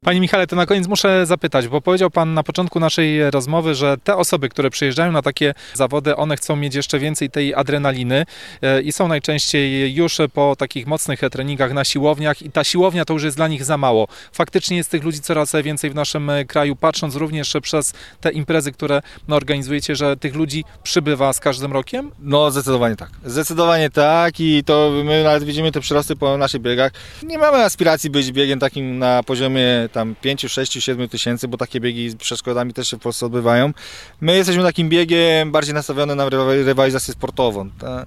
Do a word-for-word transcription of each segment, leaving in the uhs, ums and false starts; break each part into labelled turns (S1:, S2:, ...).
S1: Panie Michale, to na koniec muszę zapytać, bo powiedział Pan na początku naszej rozmowy, że te osoby, które przyjeżdżają na takie zawody, one chcą mieć jeszcze więcej tej adrenaliny i są najczęściej już po takich mocnych treningach na siłowniach i ta siłownia to już jest dla nich za mało. Faktycznie jest tych ludzi coraz więcej w naszym kraju, patrząc również przez te imprezy, które no, organizujecie, że tych ludzi przybywa z każdym rokiem?
S2: No zdecydowanie tak. Zdecydowanie tak i to my nawet widzimy te przyrosty po naszych biegach. Nie mamy aspiracji być biegiem takim na poziomie tam pięć, sześć, siedem tysięcy, bo takie biegi z przeszkodami też się w Polsce odbywają. My jesteśmy takim biegiem bardziej nastawionym na rywalizację sportową.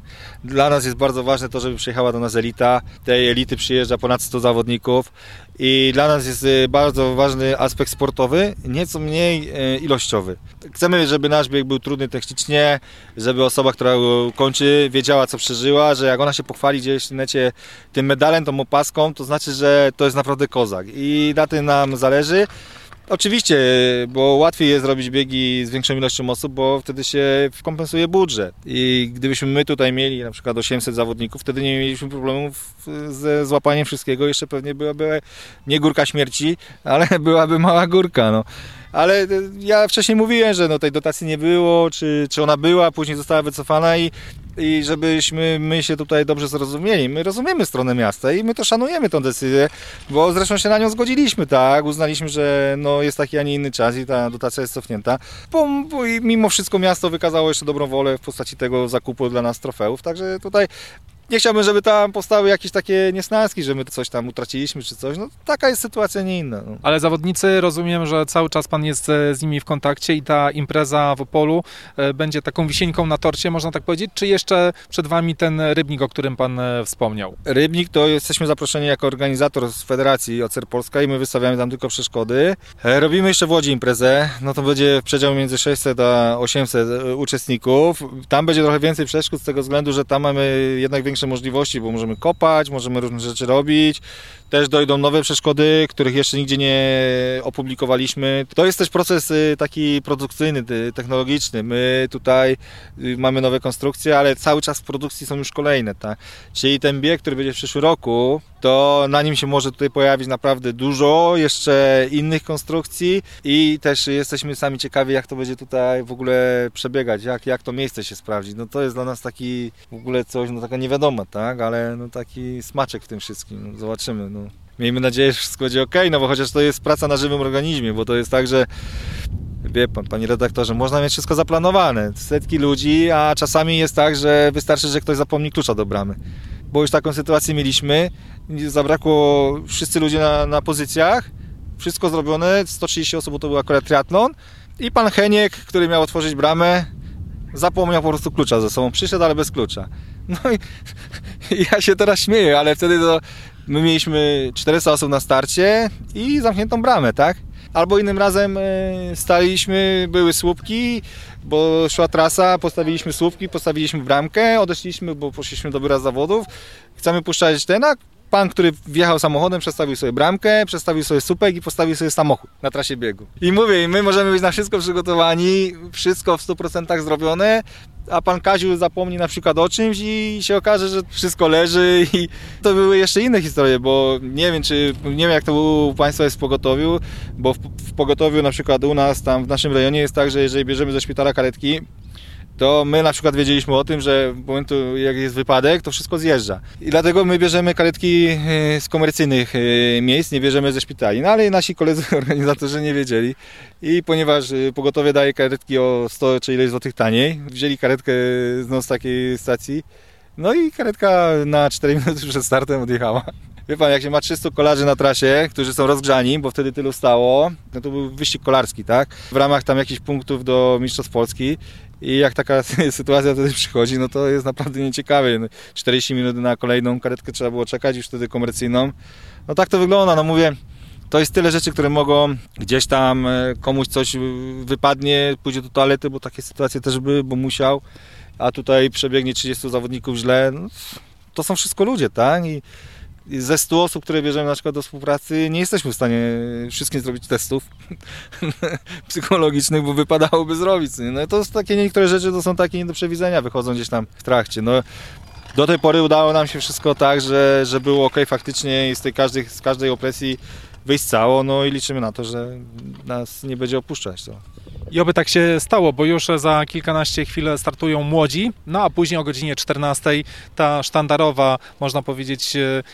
S2: Dla nas jest bardzo ważne to, żeby przyjechała do nas elita. Tej elity przyjeżdża ponad stu zawodników i dla nas jest bardzo ważny aspekt sportowy, nieco mniej ilościowy. Chcemy, żeby nasz bieg był trudny technicznie, żeby osoba, która go kończy, wiedziała, co przeżyła, że jak ona się pochwali gdzieś w necie tym medalem, tą opaską, to znaczy, że to jest naprawdę kozak i na tym nam zależy. Oczywiście, bo łatwiej jest robić biegi z większą ilością osób, bo wtedy się kompensuje budżet. I gdybyśmy my tutaj mieli na przykład osiemset zawodników, wtedy nie mieliśmy problemów ze złapaniem wszystkiego. Jeszcze pewnie byłaby nie górka śmierci, ale byłaby mała górka. No. Ale ja wcześniej mówiłem, że no tej dotacji nie było, czy, czy ona była, później została wycofana i, i żebyśmy my się tutaj dobrze zrozumieli. My rozumiemy stronę miasta i my to szanujemy tę decyzję, bo zresztą się na nią zgodziliśmy, tak? Uznaliśmy, że no jest taki, a nie inny czas i ta dotacja jest cofnięta. Bo, bo i mimo wszystko miasto wykazało jeszcze dobrą wolę w postaci tego zakupu dla nas trofeów, także tutaj nie chciałbym, żeby tam powstały jakieś takie niesnaski, że my coś tam utraciliśmy czy coś. No taka jest sytuacja, nie inna. No.
S1: Ale zawodnicy, rozumiem, że cały czas Pan jest z nimi w kontakcie i ta impreza w Opolu będzie taką wisienką na torcie, można tak powiedzieć, czy jeszcze przed Wami ten Rybnik, o którym Pan wspomniał?
S2: Rybnik to jesteśmy zaproszeni jako organizator z Federacji O C R Polska i my wystawiamy tam tylko przeszkody. Robimy jeszcze w Łodzi imprezę, no to będzie przedział między sześćset a osiemset uczestników. Tam będzie trochę więcej przeszkód z tego względu, że tam mamy jednak większe możliwości, bo możemy kopać, możemy różne rzeczy robić. Też dojdą nowe przeszkody, których jeszcze nigdzie nie opublikowaliśmy. To jest też proces taki produkcyjny, technologiczny. My tutaj mamy nowe konstrukcje, ale cały czas w produkcji są już kolejne. Tak? Czyli ten bieg, który będzie w przyszłym roku, to na nim się może tutaj pojawić naprawdę dużo jeszcze innych konstrukcji i też jesteśmy sami ciekawi, jak to będzie tutaj w ogóle przebiegać, jak, jak to miejsce się sprawdzi. No to jest dla nas taki w ogóle coś, no taka niewiadoma, tak? Ale no taki smaczek w tym wszystkim. No, zobaczymy. No. Miejmy nadzieję, że wszystko będzie okej, no bo chociaż to jest praca na żywym organizmie, bo to jest tak, że wie pan, panie redaktorze, można mieć wszystko zaplanowane, setki ludzi, a czasami jest tak, że wystarczy, że ktoś zapomni klucza do bramy. Bo już taką sytuację mieliśmy, zabrakło wszyscy ludzie na, na pozycjach, wszystko zrobione, sto trzydzieści osób, bo to był akurat triatlon i pan Heniek, który miał otworzyć bramę, zapomniał po prostu klucza ze sobą, przyszedł, ale bez klucza. No i, i ja się teraz śmieję, ale wtedy to my mieliśmy czterysta osób na starcie i zamkniętą bramę, tak? Albo innym razem staliśmy, były słupki, bo szła trasa, postawiliśmy słupki, postawiliśmy bramkę, odeszliśmy, bo poszliśmy do biura zawodów, chcemy puszczać ten, a pan, który wjechał samochodem, przestawił sobie bramkę, przestawił sobie słupek i postawił sobie samochód na trasie biegu. I mówię, my możemy być na wszystko przygotowani, wszystko w stu procentach zrobione, a pan Kaziu zapomni na przykład o czymś i się okaże, że wszystko leży i to były jeszcze inne historie, bo nie wiem, czy nie wiem jak to u Państwa jest w pogotowiu, bo w, w pogotowiu na przykład u nas tam w naszym rejonie jest tak, że jeżeli bierzemy ze szpitala karetki, to my na przykład wiedzieliśmy o tym, że w momentu jak jest wypadek, to wszystko zjeżdża. I dlatego my bierzemy karetki z komercyjnych miejsc, nie bierzemy ze szpitali. No ale nasi koledzy organizatorzy nie wiedzieli i ponieważ pogotowie daje karetki o sto czy ileś złotych taniej, wzięli karetkę no, z takiej stacji, no i karetka na cztery minuty przed startem odjechała. Wie pan, jak się ma trzystu kolarzy na trasie, którzy są rozgrzani, bo wtedy tylu stało, no to był wyścig kolarski, tak? W ramach tam jakichś punktów do Mistrzostw Polski i jak taka sytuacja wtedy przychodzi, no to jest naprawdę nieciekawe. czterdzieści minut na kolejną karetkę trzeba było czekać, już wtedy komercyjną. No tak to wygląda, no mówię, to jest tyle rzeczy, które mogą gdzieś tam komuś coś wypadnie, pójdzie do toalety, bo takie sytuacje też były, bo musiał, a tutaj przebiegnie trzydziestu zawodników źle. No, to są wszystko ludzie, tak? I ze stu osób, które bierzemy na przykład do współpracy, nie jesteśmy w stanie wszystkim zrobić testów psychologicznych, bo wypadałoby zrobić. No to są takie niektóre rzeczy, to są takie nie do przewidzenia, wychodzą gdzieś tam w trakcie. No, do tej pory udało nam się wszystko tak, że, że było ok faktycznie i z tej każdej, z każdej opresji wyjść cało, no i liczymy na to, że nas nie będzie opuszczać. To.
S1: I oby tak się stało, bo już za kilkanaście chwil startują młodzi, no a później o godzinie czternastej ta sztandarowa, można powiedzieć,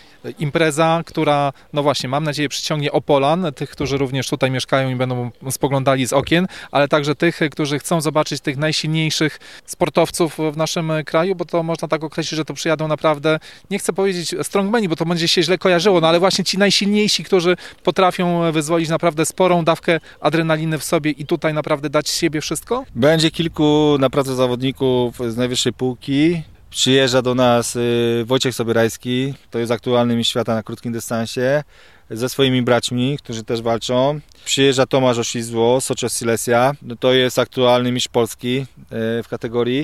S1: impreza, która, no właśnie, mam nadzieję, przyciągnie Opolan, tych, którzy również tutaj mieszkają i będą spoglądali z okien, ale także tych, którzy chcą zobaczyć tych najsilniejszych sportowców w naszym kraju, bo to można tak określić, że to przyjadą naprawdę, nie chcę powiedzieć strongmeni, bo to będzie się źle kojarzyło, no ale właśnie ci najsilniejsi, którzy potrafią wyzwolić naprawdę sporą dawkę adrenaliny w sobie i tutaj naprawdę dać z siebie wszystko?
S2: Będzie kilku naprawdę zawodników z najwyższej półki. Przyjeżdża do nas Wojciech Sobierajski, to jest aktualny mistrz świata na krótkim dystansie, ze swoimi braćmi, którzy też walczą. Przyjeżdża Tomasz Oślizło, Soczos Silesia, to jest aktualny mistrz Polski w kategorii.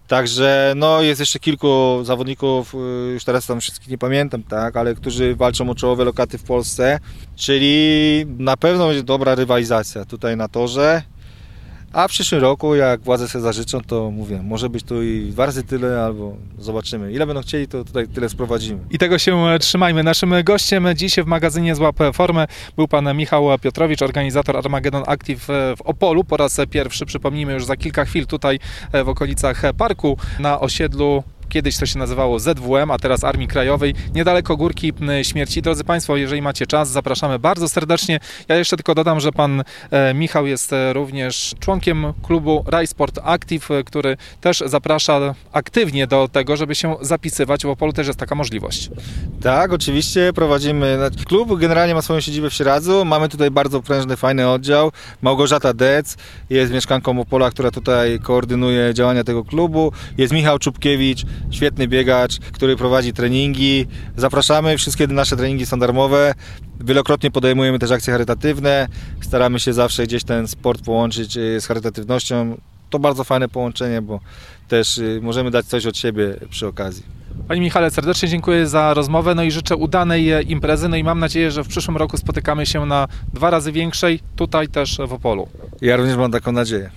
S2: Także no, jest jeszcze kilku zawodników, już teraz tam wszystkich nie pamiętam, tak, ale którzy walczą o czołowe lokaty w Polsce, czyli na pewno będzie dobra rywalizacja tutaj na torze. A w przyszłym roku, jak władze sobie zażyczą, to mówię, może być tu i dwa razy tyle, albo zobaczymy. Ile będą chcieli, to tutaj tyle sprowadzimy.
S1: I tego się trzymajmy. Naszym gościem dziś w magazynie Złap Formę był pan Michał Piotrowicz, organizator Armageddon Active w Opolu. Po raz pierwszy, przypomnijmy, już za kilka chwil tutaj w okolicach parku na osiedlu. Kiedyś to się nazywało Z W M, a teraz Armii Krajowej, niedaleko Górki Śmierci. Drodzy Państwo, jeżeli macie czas, zapraszamy bardzo serdecznie. Ja jeszcze tylko dodam, że pan Michał jest również członkiem klubu Rajsport Active, który też zaprasza aktywnie do tego, żeby się zapisywać. W Opolu też jest taka możliwość.
S2: Tak, oczywiście prowadzimy. Klub generalnie ma swoją siedzibę w Sieradzu. Mamy tutaj bardzo prężny, fajny oddział. Małgorzata Dec jest mieszkanką Opola, która tutaj koordynuje działania tego klubu. Jest Michał Czubkiewicz, świetny biegacz, który prowadzi treningi. Zapraszamy, wszystkie nasze treningi są darmowe. Wielokrotnie podejmujemy też akcje charytatywne. Staramy się zawsze gdzieś ten sport połączyć z charytatywnością. To bardzo fajne połączenie, bo też możemy dać coś od siebie przy okazji.
S1: Panie Michale, serdecznie dziękuję za rozmowę, no i życzę udanej imprezy, no i mam nadzieję, że w przyszłym roku spotykamy się na dwa razy większej, tutaj też w Opolu.
S2: Ja również mam taką nadzieję.